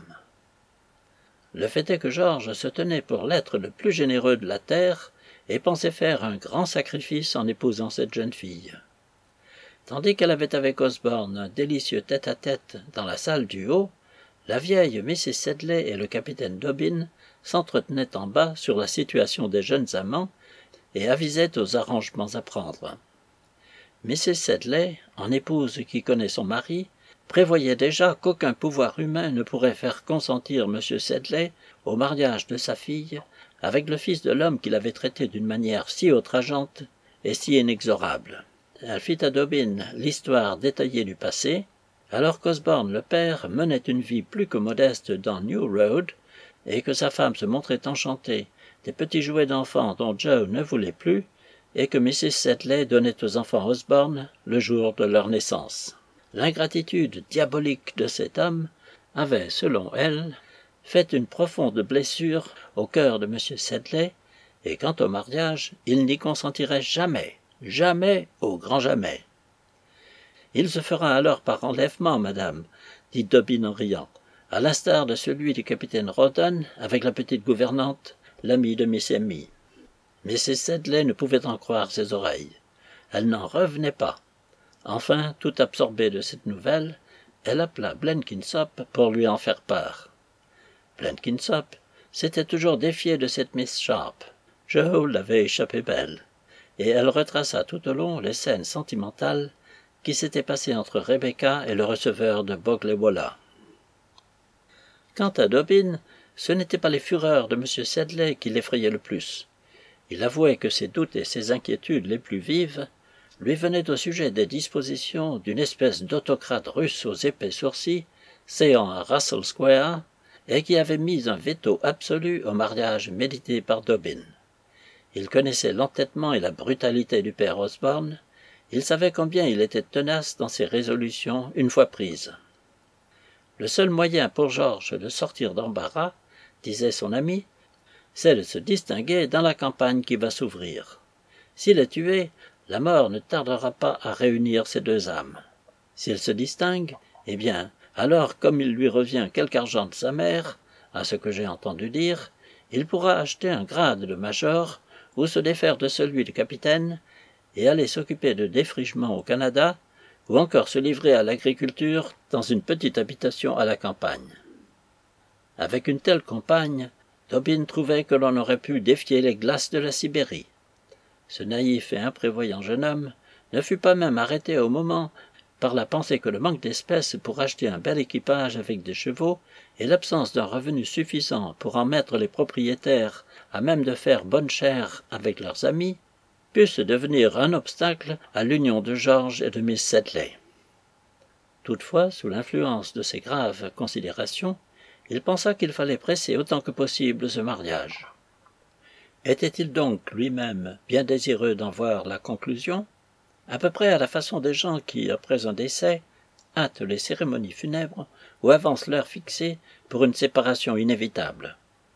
Le fait est que George se tenait pour l'être le plus généreux de la terre et pensait faire un grand sacrifice en épousant cette jeune fille. Tandis qu'elle avait avec Osborne un délicieux tête-à-tête dans la salle du haut, la vieille missus Sedley et le capitaine Dobbin s'entretenaient en bas sur la situation des jeunes amants et avisaient aux arrangements à prendre. missus Sedley, en épouse qui connaît son mari, prévoyait déjà qu'aucun pouvoir humain ne pourrait faire consentir M. Sedley au mariage de sa fille avec le fils de l'homme qu'il avait traité d'une manière si outrageante et si inexorable. Elle fit à Dobbin l'histoire détaillée du passé, alors qu'Osborne le père menait une vie plus que modeste dans New Road, et que sa femme se montrait enchantée des petits jouets d'enfants dont Joe ne voulait plus, et que missus Sedley donnait aux enfants Osborne le jour de leur naissance. L'ingratitude diabolique de cet homme avait, selon elle, fait une profonde blessure au cœur de M. Sedley, et quant au mariage, il n'y consentirait jamais, jamais, au grand jamais. « Il se fera alors par enlèvement, madame, » dit Dobbin en riant, à l'instar de celui du capitaine Rawdon avec la petite gouvernante, l'amie de Miss Amy. missus Sedley ne pouvait en croire ses oreilles. Elle n'en revenait pas. Enfin, tout absorbée de cette nouvelle, elle appela Blenkinsop pour lui en faire part. Blenkinsop s'était toujours défié de cette Miss Sharp. Joe l'avait échappé belle, et elle retraça tout au long les scènes sentimentales qui s'étaient passées entre Rebecca et le receveur de Bogley-Wollah. Quant à Dobbin, ce n'étaient pas les fureurs de M. Sedley qui l'effrayaient le plus. Il avouait que ses doutes et ses inquiétudes les plus vives lui venaient au sujet des dispositions d'une espèce d'autocrate russe aux épais sourcils, séant à Russell Square, et qui avait mis un veto absolu au mariage médité par Dobbin. Il connaissait l'entêtement et la brutalité du père Osborne, il savait combien il était tenace dans ses résolutions une fois prises. Le seul moyen pour George de sortir d'embarras, disait son ami, c'est de se distinguer dans la campagne qui va s'ouvrir. S'il est tué, la mort ne tardera pas à réunir ces deux âmes. S'il se distingue, eh bien, alors comme il lui revient quelque argent de sa mère, à ce que j'ai entendu dire, il pourra acheter un grade de major ou se défaire de celui de capitaine et aller s'occuper de défrichement au Canada ou encore se livrer à l'agriculture dans une petite habitation à la campagne. Avec une telle compagne, Dobbin trouvait que l'on aurait pu défier les glaces de la Sibérie. Ce naïf et imprévoyant jeune homme ne fut pas même arrêté au moment par la pensée que le manque d'espèces pour acheter un bel équipage avec des chevaux et l'absence d'un revenu suffisant pour en mettre les propriétaires à même de faire bonne chère avec leurs amis, pussent devenir un obstacle à l'union de George et de Miss Sedley. Toutefois, sous l'influence de ces graves considérations, il pensa qu'il fallait presser autant que possible ce mariage. Était-il donc lui-même bien désireux d'en voir la conclusion? À peu près à la façon des gens qui, après un décès, hâtent les cérémonies funèbres ou avancent l'heure fixée pour une séparation inévitable.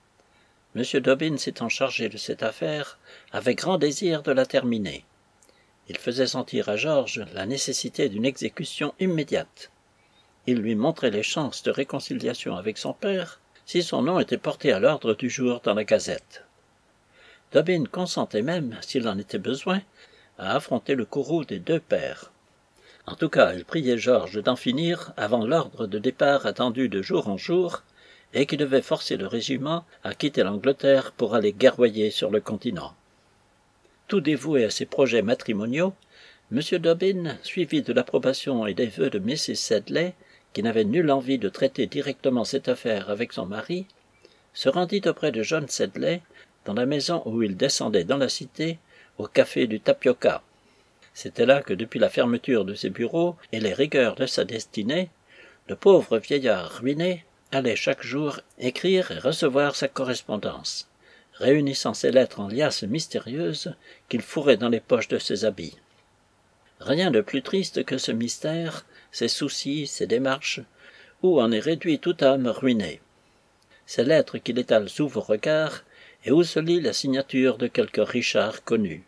M. Dobbin s'étant chargé de cette affaire, avait grand désir de la terminer. Il faisait sentir à George la nécessité d'une exécution immédiate. Il lui montrait les chances de réconciliation avec son père si son nom était porté à l'ordre du jour dans la Gazette. Dobbin consentait même, s'il en était besoin, à affronter le courroux des deux pères. En tout cas, il priait George d'en finir avant l'ordre de départ attendu de jour en jour, et qui devait forcer le régiment à quitter l'Angleterre pour aller guerroyer sur le continent. Tout dévoué à ses projets matrimoniaux, M. Dobbin, suivi de l'approbation et des vœux de missus Sedley, qui n'avait nulle envie de traiter directement cette affaire avec son mari, se rendit auprès de John Sedley, dans la maison où il descendait dans la cité, au café du Tapioca. C'était là que, depuis la fermeture de ses bureaux et les rigueurs de sa destinée, le pauvre vieillard ruiné allait chaque jour écrire et recevoir sa correspondance, réunissant ses lettres en liasses mystérieuses qu'il fourrait dans les poches de ses habits. Rien de plus triste que ce mystère, ses soucis, ses démarches, où en est réduit toute âme ruinée. Ces lettres qu'il étale sous vos regards, et où se lit la signature de quelque Richard connu.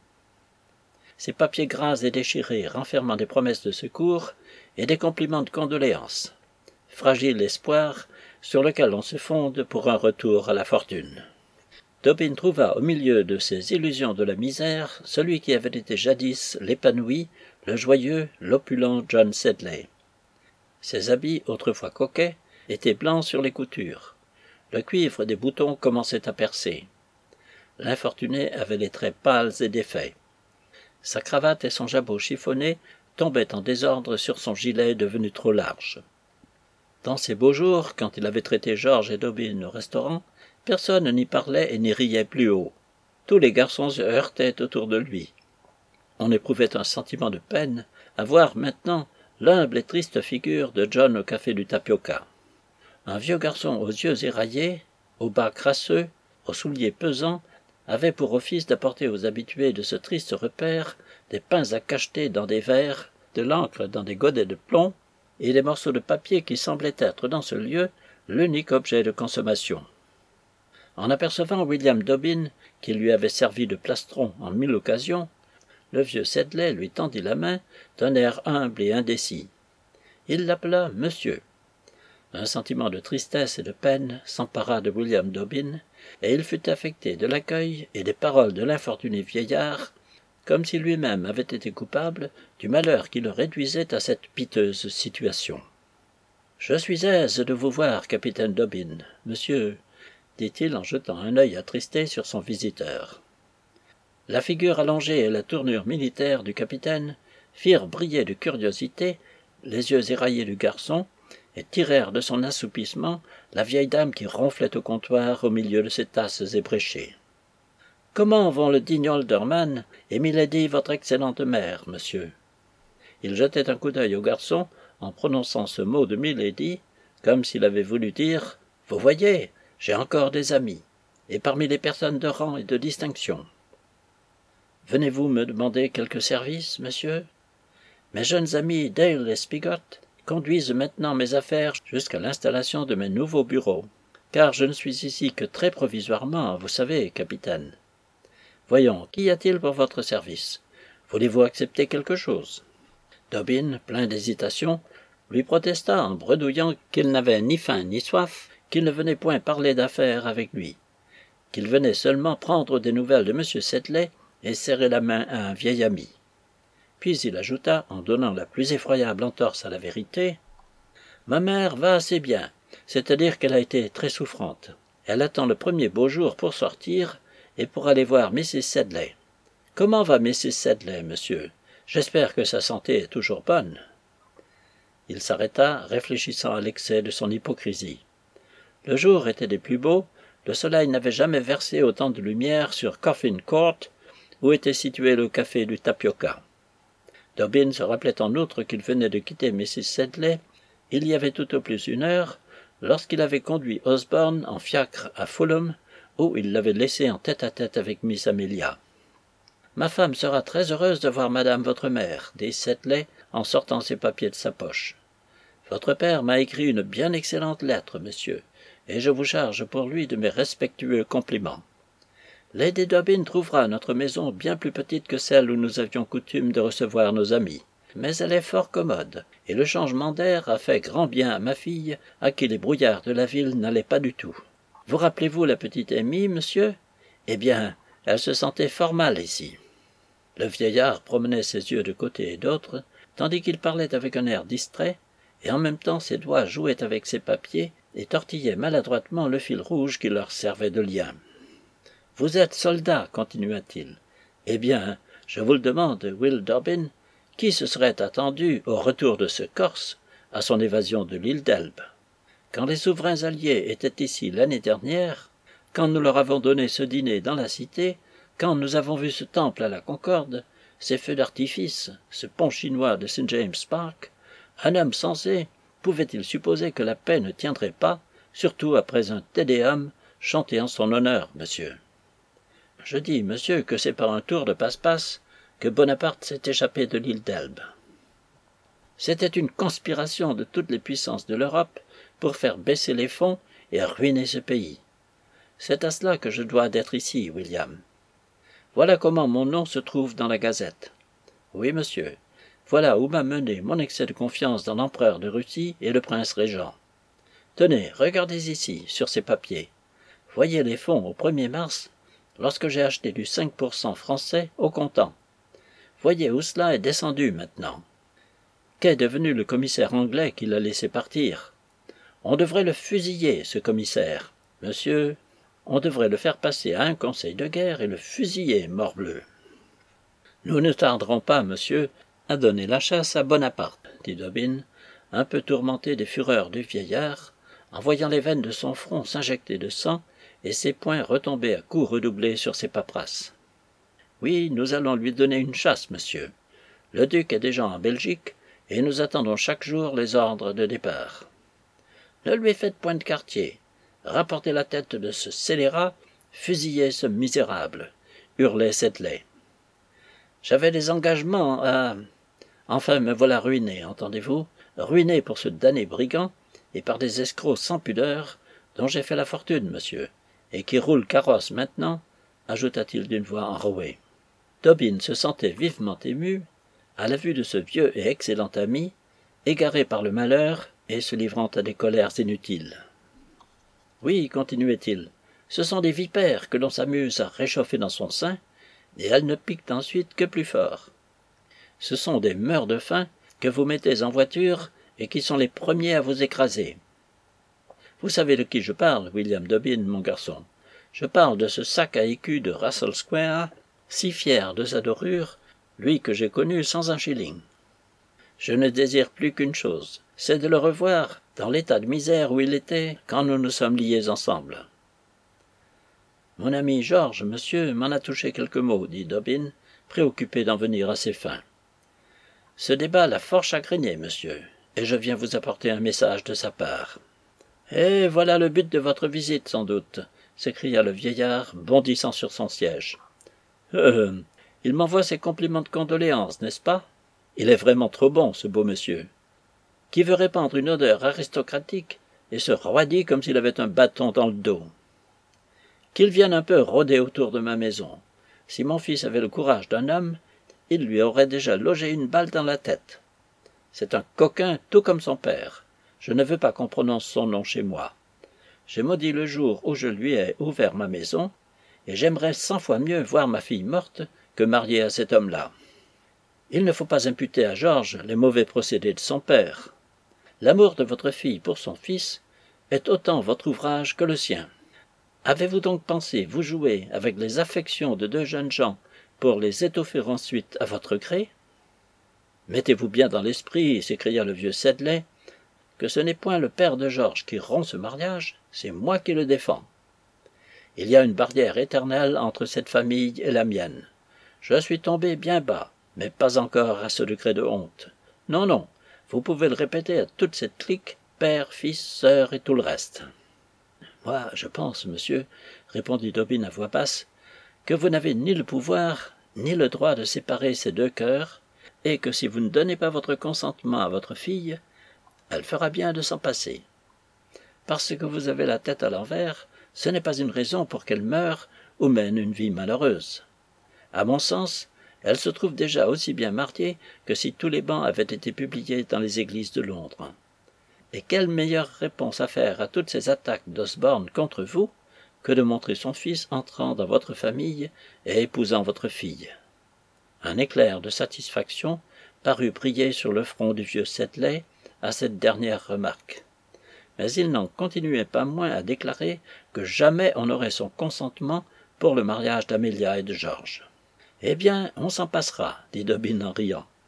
Ces papiers gras et déchirés renfermant des promesses de secours et des compliments de condoléances. Fragile espoir sur lequel on se fonde pour un retour à la fortune. Dobbin trouva au milieu de ces illusions de la misère celui qui avait été jadis l'épanoui, le joyeux, l'opulent John Sedley. Ses habits, autrefois coquets, étaient blancs sur les coutures. Le cuivre des boutons commençait à percer. L'infortuné avait les traits pâles et défaits. Sa cravate et son jabot chiffonné tombaient en désordre sur son gilet devenu trop large. Dans ces beaux jours, quand il avait traité George et Dobbin au restaurant, personne n'y parlait et n'y riait plus haut. Tous les garçons se heurtaient autour de lui. On éprouvait un sentiment de peine à voir maintenant l'humble et triste figure de John au café du Tapioca. Un vieux garçon aux yeux éraillés, aux bas crasseux, aux souliers pesants, avait pour office d'apporter aux habitués de ce triste repère des pains à cacheter dans des verres, de l'encre dans des godets de plomb, et des morceaux de papier qui semblaient être dans ce lieu l'unique objet de consommation. En apercevant William Dobbin, qui lui avait servi de plastron en mille occasions, le vieux Sedley lui tendit la main d'un air humble et indécis. Il l'appela monsieur. Un sentiment de tristesse et de peine s'empara de William Dobbin, et il fut affecté de l'accueil et des paroles de l'infortuné vieillard, comme si lui-même avait été coupable du malheur qui le réduisait à cette piteuse situation. « Je suis aise de vous voir, capitaine Dobbin, monsieur, » dit-il en jetant un œil attristé sur son visiteur. La figure allongée et la tournure militaire du capitaine firent briller de curiosité les yeux éraillés du garçon, et tirèrent de son assoupissement la vieille dame qui ronflait au comptoir au milieu de ses tasses ébréchées. « Comment vont le digne alderman et milady votre excellente mère, monsieur ?» Il jetait un coup d'œil au garçon en prononçant ce mot de milady, comme s'il avait voulu dire « Vous voyez, j'ai encore des amis, et parmi les personnes de rang et de distinction. » « Venez-vous me demander quelque service, monsieur ? Mes jeunes amis Dale et Spigot conduisent maintenant mes affaires jusqu'à l'installation de mes nouveaux bureaux, car je ne suis ici que très provisoirement, vous savez, capitaine. Voyons, qu'y a-t-il pour votre service? Voulez-vous accepter quelque chose ?» Dobbin, plein d'hésitation, lui protesta en bredouillant qu'il n'avait ni faim ni soif, qu'il ne venait point parler d'affaires avec lui, qu'il venait seulement prendre des nouvelles de M. Sedley et serrer la main à un vieil ami. Puis il ajouta, en donnant la plus effroyable entorse à la vérité, « Ma mère va assez bien, c'est-à-dire qu'elle a été très souffrante. Elle attend le premier beau jour pour sortir et pour aller voir missus Sedley. Comment va missus Sedley, monsieur? J'espère que sa santé est toujours bonne. » Il s'arrêta, réfléchissant à l'excès de son hypocrisie. Le jour était des plus beaux, le soleil n'avait jamais versé autant de lumière sur Coffin Court, où était situé le café du Tapioca. Dobbin se rappelait en outre qu'il venait de quitter missus Sedley, il y avait tout au plus une heure, lorsqu'il avait conduit Osborne en fiacre à Fulham, où il l'avait laissé en tête-à-tête avec Miss Amelia. « Ma femme sera très heureuse de voir madame votre mère, » dit Sedley en sortant ses papiers de sa poche. « Votre père m'a écrit une bien excellente lettre, monsieur, et je vous charge pour lui de mes respectueux compliments. Lady Dobbin trouvera notre maison bien plus petite que celle où nous avions coutume de recevoir nos amis, mais elle est fort commode, et le changement d'air a fait grand bien à ma fille, à qui les brouillards de la ville n'allaient pas du tout. Vous rappelez-vous la petite Amy, monsieur? Eh bien, elle se sentait fort mal ici. » Le vieillard promenait ses yeux de côté et d'autre, tandis qu'il parlait avec un air distrait, et en même temps ses doigts jouaient avec ses papiers et tortillaient maladroitement le fil rouge qui leur servait de lien. « Vous êtes soldat, continua-t-il. Eh bien, je vous le demande, Will Dobbin, Qui se serait attendu au retour de ce Corse à son évasion de l'île d'Elbe? Quand les souverains alliés étaient ici l'année dernière, quand nous leur avons donné ce dîner dans la cité, quand nous avons vu ce temple à la Concorde, ces feux d'artifice, ce pont chinois de Saint James Park, un homme sensé pouvait-il supposer que la paix ne tiendrait pas, surtout après un Te Deum chanté en son honneur, monsieur? Je dis, monsieur, que c'est par un tour de passe-passe que Bonaparte s'est échappé de l'île d'Elbe. C'était une conspiration de toutes les puissances de l'Europe pour faire baisser les fonds et ruiner ce pays. C'est à cela que je dois d'être ici, William. Voilà comment mon nom se trouve dans la Gazette. Oui, monsieur, voilà où m'a mené mon excès de confiance dans l'empereur de Russie et le prince régent. Tenez, regardez ici, sur ces papiers. Voyez les fonds au premier mars, lorsque j'ai acheté du cinq pour cent français au comptant. Voyez où cela est descendu maintenant. Qu'est devenu le commissaire anglais qui l'a laissé partir? On devrait le fusiller, ce commissaire. Monsieur, on devrait le faire passer à un conseil de guerre et le fusiller, morbleu. Nous ne tarderons pas, monsieur, à donner la chasse à Bonaparte, dit Dobbin, un peu tourmenté des fureurs du vieillard, en voyant les veines de son front s'injecter de sang et ses poings retomber à coups redoublés sur ses paperasses. Oui, nous allons lui donner une chasse, monsieur. Le duc est déjà en Belgique, et nous attendons chaque jour les ordres de départ. Ne lui faites point de quartier. Rapportez la tête de ce scélérat, fusillez ce misérable, hurlait Sedley. J'avais des engagements à... Enfin, me voilà ruiné, entendez-vous, ruiné pour ce damné brigand, et par des escrocs sans pudeur, dont j'ai fait la fortune, monsieur, et qui roulent carrosse maintenant, ajouta-t-il d'une voix enrouée. Dobbin se sentait vivement ému, à la vue de ce vieux et excellent ami, égaré par le malheur et se livrant à des colères inutiles. Oui, continuait-il, ce sont des vipères que l'on s'amuse à réchauffer dans son sein, et elles ne piquent ensuite que plus fort. Ce sont des meurt-de-faim que vous mettez en voiture et qui sont les premiers à vous écraser. Vous savez de qui je parle, William Dobbin, mon garçon. Je parle de ce sac à écus de Russell Square, si fier de sa dorure, lui que j'ai connu sans un shilling. Je ne désire plus qu'une chose, c'est de le revoir dans l'état de misère où il était quand nous nous sommes liés ensemble. Mon ami Georges, monsieur, m'en a touché quelques mots, dit Dobbin, préoccupé d'en venir à ses fins. Ce débat l'a fort chagriné, monsieur, et je viens vous apporter un message de sa part. Et voilà le but de votre visite, sans doute, s'écria le vieillard, bondissant sur son siège. Euh, il m'envoie ses compliments de condoléances, n'est-ce pas? Il est vraiment trop bon, ce beau monsieur, qui veut répandre une odeur aristocratique et se roidit comme s'il avait un bâton dans le dos. Qu'il vienne un peu rôder autour de ma maison. Si mon fils avait le courage d'un homme, il lui aurait déjà logé une balle dans la tête. C'est un coquin tout comme son père. Je ne veux pas qu'on prononce son nom chez moi. J'ai maudit le jour où je lui ai ouvert ma maison, et j'aimerais cent fois mieux voir ma fille morte que mariée à cet homme-là. Il ne faut pas imputer à Georges les mauvais procédés de son père. L'amour de votre fille pour son fils est autant votre ouvrage que le sien. Avez-vous donc pensé vous jouer avec les affections de deux jeunes gens pour les étoffer ensuite à votre gré? Mettez-vous bien dans l'esprit, s'écria le vieux Sedley, que ce n'est point le père de Georges qui rompt ce mariage, c'est moi qui le défends. Il y a une barrière éternelle entre cette famille et la mienne. Je suis tombé bien bas, mais pas encore à ce degré de honte. Non, non, vous pouvez le répéter à toute cette clique, père, fils, sœur et tout le reste. Moi, je pense, monsieur, répondit Dobbin à voix basse, que vous n'avez ni le pouvoir, ni le droit de séparer ces deux cœurs, et que si vous ne donnez pas votre consentement à votre fille, elle fera bien de s'en passer. Parce que vous avez la tête à l'envers, ce n'est pas une raison pour qu'elle meure ou mène une vie malheureuse. À mon sens, elle se trouve déjà aussi bien mariée que si tous les bans avaient été publiés dans les églises de Londres. Et quelle meilleure réponse à faire à toutes ces attaques d'Osborne contre vous que de montrer son fils entrant dans votre famille et épousant votre fille. Un éclair de satisfaction parut briller sur le front du vieux Sedley à cette dernière remarque. Mais il n'en continuait pas moins à déclarer que jamais on n'aurait son consentement pour le mariage d'Amelia et de Georges. « Eh bien, on s'en passera, dit Dobbin en riant.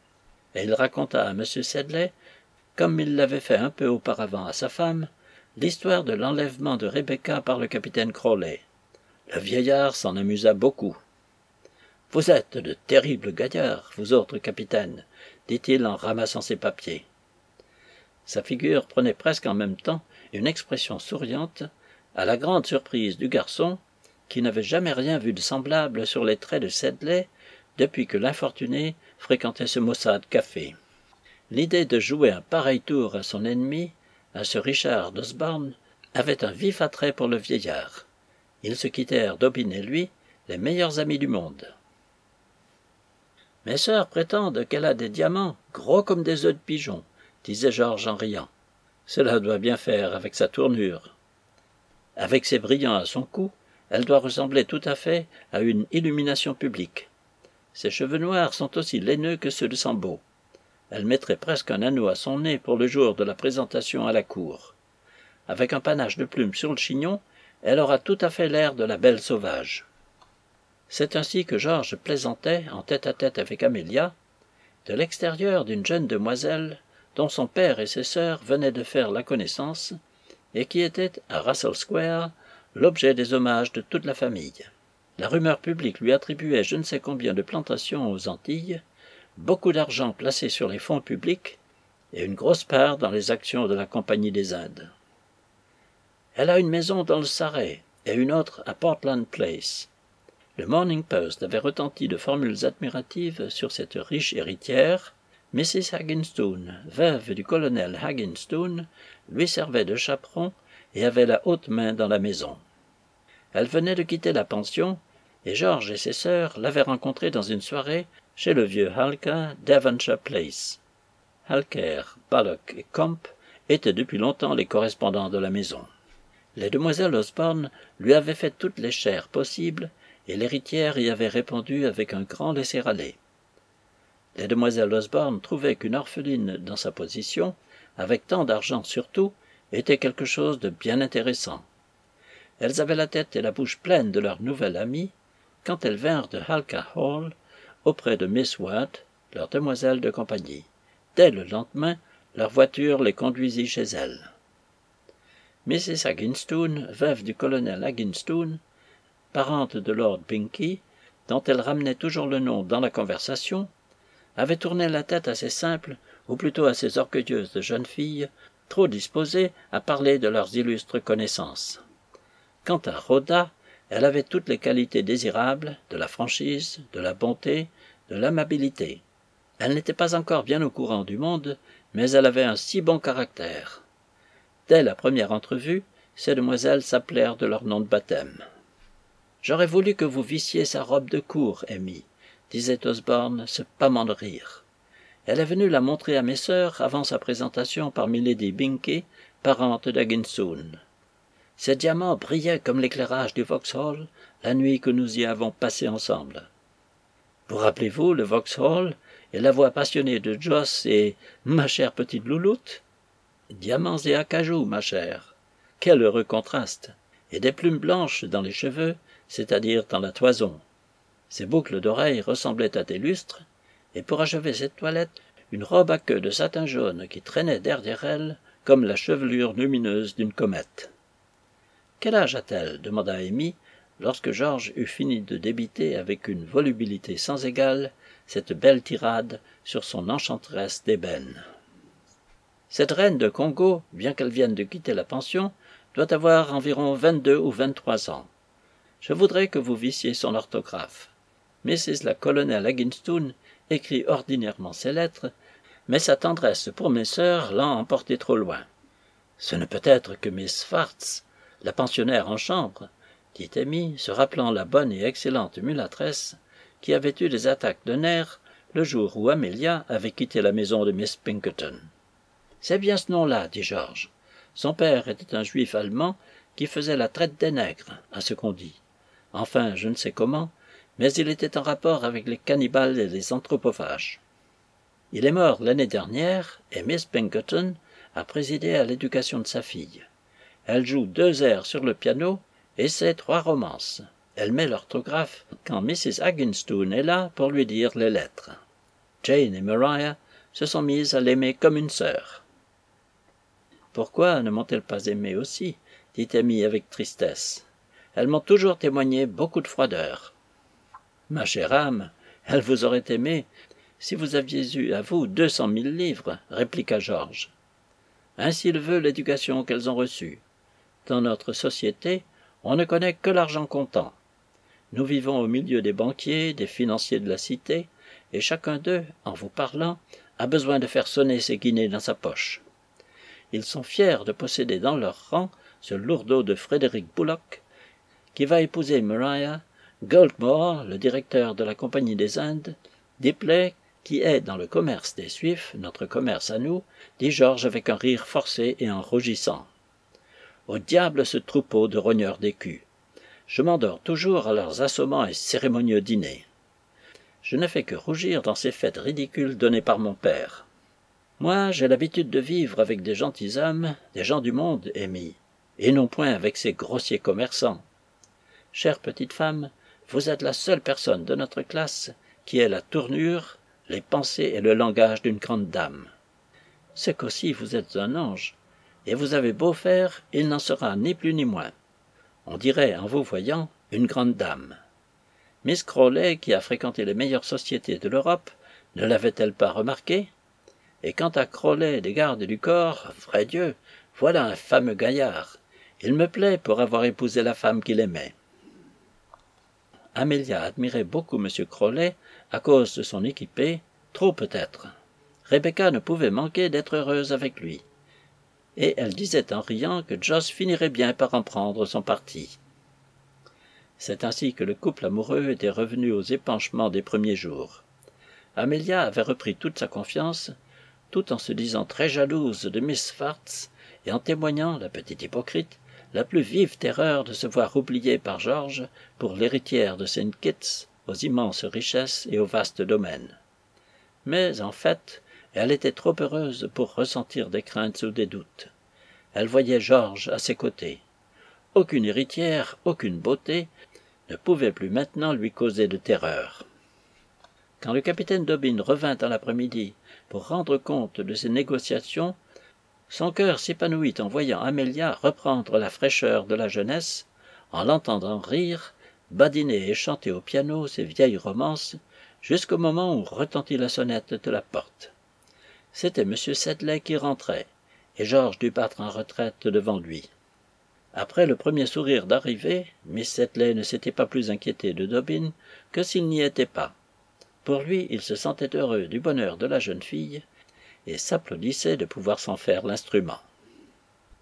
et il raconta à M. Sedley, comme il l'avait fait un peu auparavant à sa femme, l'histoire de l'enlèvement de Rebecca par le capitaine Crowley. Le vieillard s'en amusa beaucoup. « Vous êtes de terribles gaillards, vous autres capitaines, » dit-il en ramassant ses papiers. Sa figure prenait presque en même temps une expression souriante, à la grande surprise du garçon, qui n'avait jamais rien vu de semblable sur les traits de Sedley depuis que l'infortuné fréquentait ce maussade café. L'idée de jouer un pareil tour à son ennemi, à ce Richard d'Osborne, avait un vif attrait pour le vieillard. Ils se quittèrent, Dobbin et lui, les meilleurs amis du monde. « Mes sœurs prétendent qu'elle a des diamants gros comme des œufs de pigeon, » disait Georges en riant. « Cela doit bien faire avec sa tournure. Avec ses brillants à son cou, elle doit ressembler tout à fait à une illumination publique. Ses cheveux noirs sont aussi laineux que ceux de Sambo. Elle mettrait presque un anneau à son nez pour le jour de la présentation à la cour. Avec un panache de plumes sur le chignon, elle aura tout à fait l'air de la belle sauvage. » C'est ainsi que Georges plaisantait en tête-à-tête avec Amélia, de l'extérieur d'une jeune demoiselle dont son père et ses sœurs venaient de faire la connaissance et qui était, à Russell Square, l'objet des hommages de toute la famille. La rumeur publique lui attribuait je ne sais combien de plantations aux Antilles, beaucoup d'argent placé sur les fonds publics et une grosse part dans les actions de la Compagnie des Indes. Elle a une maison dans le Surrey et une autre à Portland Place. Le Morning Post avait retenti de formules admiratives sur cette riche héritière. Missus Hagginstone, veuve du colonel Hagginstone, lui servait de chaperon et avait la haute main dans la maison. Elle venait de quitter la pension, et Georges et ses sœurs l'avaient rencontrée dans une soirée chez le vieux Halker, Devonshire Place. Halker, Bullock et Comp étaient depuis longtemps les correspondants de la maison. Les demoiselles Osborne lui avaient fait toutes les chères possibles, et l'héritière y avait répondu avec un grand laisser-aller. Les demoiselles Osborne trouvaient qu'une orpheline dans sa position, avec tant d'argent surtout, était quelque chose de bien intéressant. Elles avaient la tête et la bouche pleines de leur nouvelle amie, quand elles vinrent de Halka Hall, auprès de Miss Watt, leur demoiselle de compagnie. Dès le lendemain, leur voiture les conduisit chez elles. Missus Hagginstone, veuve du colonel Hagginstone, parente de Lord Binkie, dont elle ramenait toujours le nom dans la conversation, avait tourné la tête assez simple, ou plutôt assez orgueilleuse de jeunes filles, trop disposées à parler de leurs illustres connaissances. Quant à Rhoda, elle avait toutes les qualités désirables, de la franchise, de la bonté, de l'amabilité. Elle n'était pas encore bien au courant du monde, mais elle avait un si bon caractère. Dès la première entrevue, ces demoiselles s'appelèrent de leur nom de baptême. « J'aurais voulu que vous vissiez sa robe de cour, Amy, » disait Osborne, se pâmant de rire. Elle est venue la montrer à mes sœurs avant sa présentation par milady Binkie, parente d'Hagginstone. Ces diamants brillaient comme l'éclairage du Vauxhall la nuit que nous y avons passée ensemble. Vous rappelez-vous le Vauxhall et la voix passionnée de Joss et « ma chère petite louloute » ? Diamants et acajou, ma chère. Quel heureux contraste. Et des plumes blanches dans les cheveux, c'est-à-dire dans la toison. Ses boucles d'oreilles ressemblaient à des lustres, et pour achever cette toilette, une robe à queue de satin jaune qui traînait derrière elle comme la chevelure lumineuse d'une comète. « Quel âge a-t-elle » demanda Amy, lorsque Georges eut fini de débiter avec une volubilité sans égale cette belle tirade sur son enchanteresse d'ébène. « Cette reine de Congo, bien qu'elle vienne de quitter la pension, doit avoir environ vingt-deux ou vingt-trois ans. Je voudrais que vous vissiez son orthographe. Missus la colonelle Hagginstone écrit ordinairement ses lettres, mais sa tendresse pour mes sœurs l'a emporté trop loin. Ce ne peut être que Miss Fartz, la pensionnaire en chambre, dit Amy, se rappelant la bonne et excellente mulâtresse qui avait eu des attaques de nerfs le jour où Amelia avait quitté la maison de Miss Pinkerton. C'est bien ce nom-là, dit Georges. Son père était un juif allemand qui faisait la traite des nègres, à ce qu'on dit. Enfin, je ne sais comment, mais il était en rapport avec les cannibales et les anthropophages. Il est mort l'année dernière, et Miss Pinkerton a présidé à l'éducation de sa fille. Elle joue deux airs sur le piano et sait trois romances. Elle met l'orthographe quand Missus Hagginstone est là pour lui dire les lettres. Jane et Maria se sont mises à l'aimer comme une sœur. « Pourquoi ne m'ont-elles pas aimé aussi ?» dit Amy avec tristesse. « Elles m'ont toujours témoigné beaucoup de froideur. »« Ma chère âme, elles vous auraient aimé si vous aviez eu à vous deux cent mille livres, » répliqua Georges. « Ainsi le veut l'éducation qu'elles ont reçue. Dans notre société, on ne connaît que l'argent comptant. Nous vivons au milieu des banquiers, des financiers de la cité, et chacun d'eux, en vous parlant, a besoin de faire sonner ses guinées dans sa poche. Ils sont fiers de posséder dans leur rang ce lourdeau de Frédéric Bullock, qui va épouser Maria, Goldmore, le directeur de la Compagnie des Indes, Dipley, qui est dans le commerce des Suifs, notre commerce à nous, dit Georges avec un rire forcé et en rougissant. Au diable ce troupeau de rogneurs d'écus. Je m'endors toujours à leurs assommants et cérémonieux dîners. Je ne fais que rougir dans ces fêtes ridicules données par mon père. Moi, j'ai l'habitude de vivre avec des gentilshommes, des gens du monde, Amy, et non point avec ces grossiers commerçants. Chère petite femme, vous êtes la seule personne de notre classe qui ait la tournure, les pensées et le langage d'une grande dame. C'est qu'aussi vous êtes un ange, et vous avez beau faire, il n'en sera ni plus ni moins. On dirait, en vous voyant, une grande dame. Miss Crawley, qui a fréquenté les meilleures sociétés de l'Europe, ne l'avait-elle pas remarqué? Et quant à Crawley des gardes du corps, vrai Dieu, voilà un fameux gaillard. Il me plaît pour avoir épousé la femme qu'il aimait. Amelia admirait beaucoup M. Crawley à cause de son équipée, trop peut-être. Rebecca ne pouvait manquer d'être heureuse avec lui. Et elle disait en riant que Joss finirait bien par en prendre son parti. C'est ainsi que le couple amoureux était revenu aux épanchements des premiers jours. Amelia avait repris toute sa confiance, tout en se disant très jalouse de Miss Swartz et en témoignant, la petite hypocrite, la plus vive terreur de se voir oubliée par Georges pour l'héritière de Saint Kitts, aux immenses richesses et aux vastes domaines. Mais, en fait, elle était trop heureuse pour ressentir des craintes ou des doutes. Elle voyait Georges à ses côtés. Aucune héritière, aucune beauté ne pouvait plus maintenant lui causer de terreur. Quand le capitaine Dobbin revint dans l'après-midi pour rendre compte de ses négociations, son cœur s'épanouit en voyant Amelia reprendre la fraîcheur de la jeunesse, en l'entendant rire, badiner et chanter au piano ses vieilles romances, jusqu'au moment où retentit la sonnette de la porte. C'était M. Sedley qui rentrait, et Georges dut battre en retraite devant lui. Après le premier sourire d'arrivée, Miss Sedley ne s'était pas plus inquiétée de Dobbin que s'il n'y était pas. Pour lui, il se sentait heureux du bonheur de la jeune fille, et s'applaudissait de pouvoir s'en faire l'instrument.